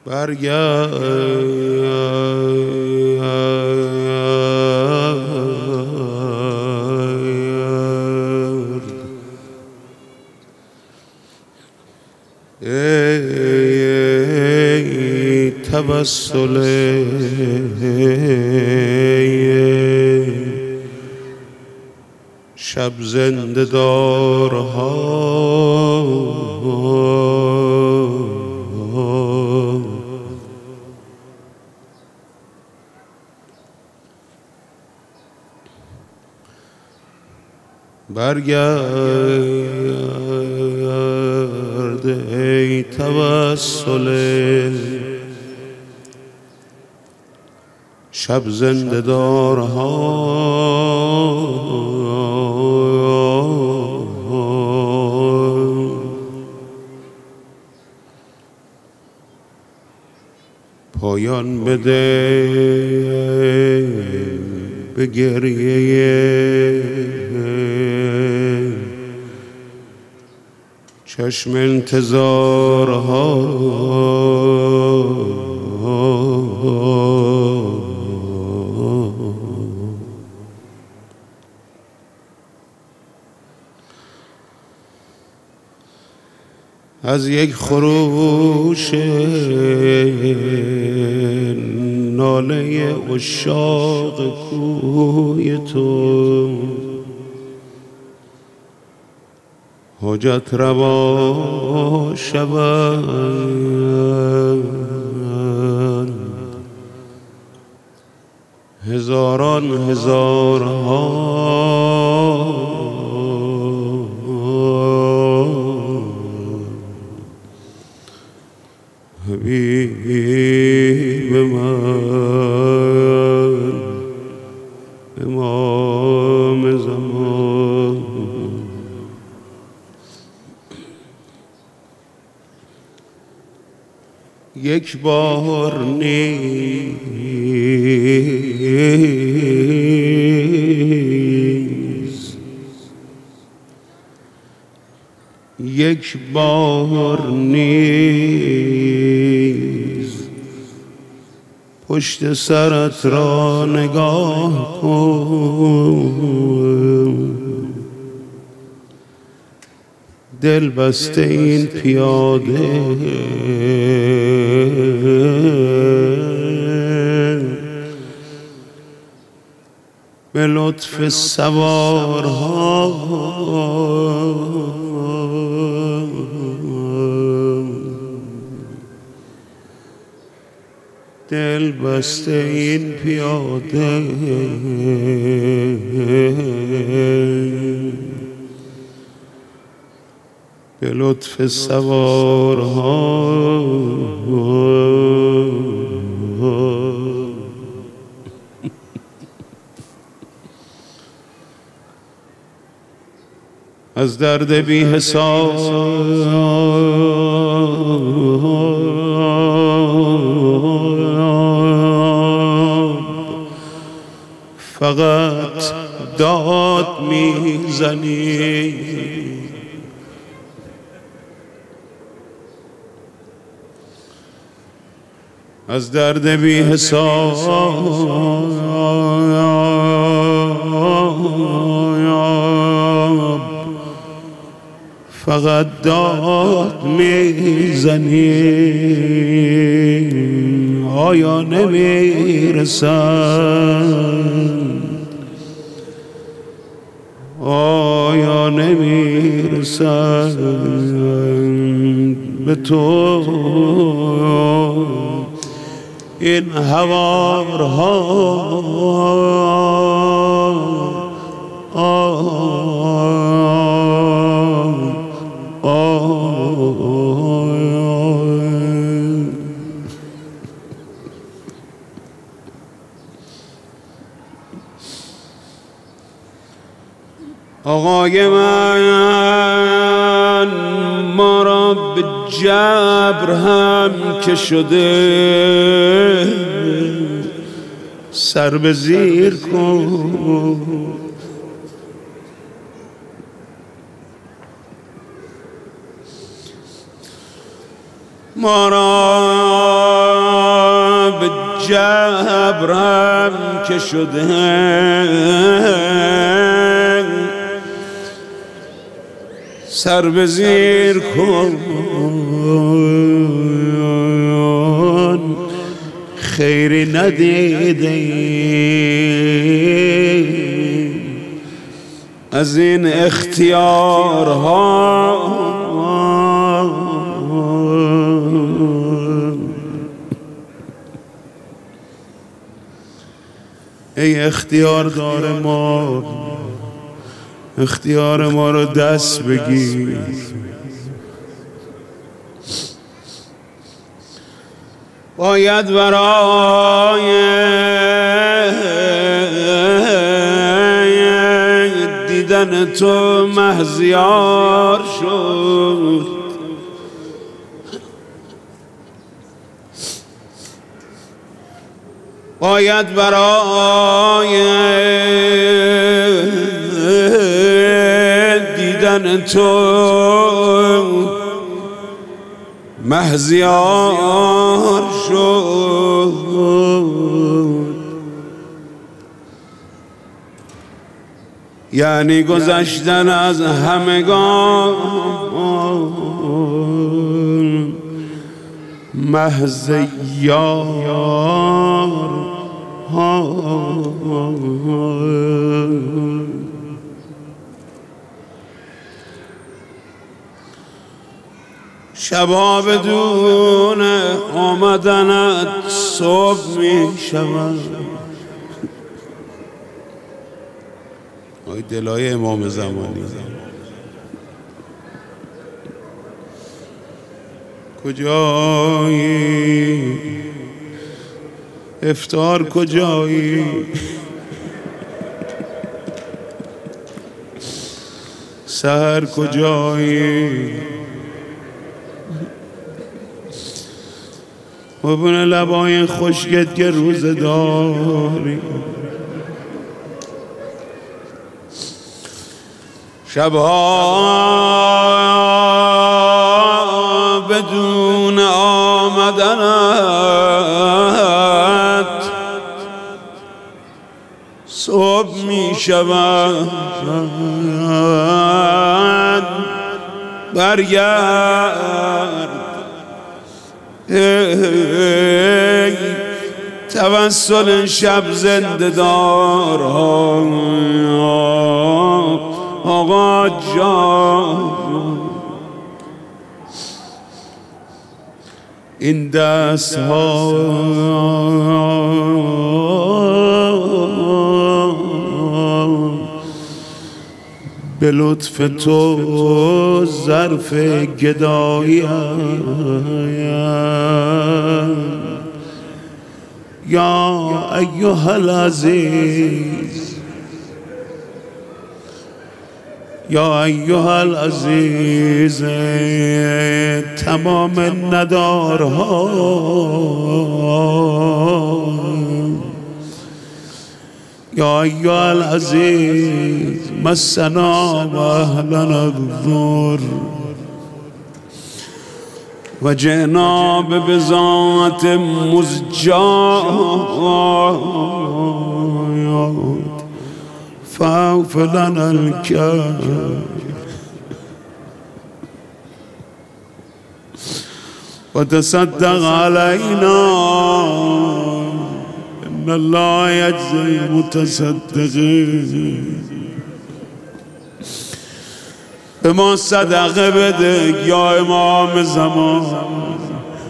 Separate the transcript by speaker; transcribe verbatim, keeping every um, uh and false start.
Speaker 1: برگرد ای توسل شب زنده دارها برگرد ای توسل شب زنده دارها پایان بده به گریه چشم انتظارها از یک خروش ناله عشاق کوی تو حاجت روا شوند هزاران هزارها حبیب من امام زمان یک بار نیز یک بار نیز پشت سرت را نگاه کن دل بسته این پیاده به لطف سوارها دل بسته این پیاده به لطف سوارها از درد بی حساب فقط داد میزنی از درد بی حساب فقط داد میزنی آیا نمیرسند آیا نمیرسند به تو این هوارها آقای من ما را به جبر هم که شده سر به زیر کن ما را جبرم که شده سر به زیر کن خیری ندیده از این اختیارها ای اختیار دار ما اختیار ما رو دست بگیر باید برای دیدن تو مهزیار شد باید برای دیدن تو مهزیار شد یعنی گذشتن از همگان محض یار شبا بدون آمدنت صبح می شود آی دلای امام زمانی کجایی افطار کجایی سحر کجایی ببین لبای خشکت که روزه داری شبها بدون آمدنت صبح می شود برگرد ای توسل شب زنده دار آقا جان این دست ها به لطف تو ظرف گدایی یا ایها العزیز یا ایها العزیز تمام ندارها یا ایها العزیز مسنا و اهلنا الضر و جئنا ببضاعة مزجاة فاعف لنا الكرب وتصدق علينا إن الله يجزي المتصدقين به ما صدقه بده یا امام زمان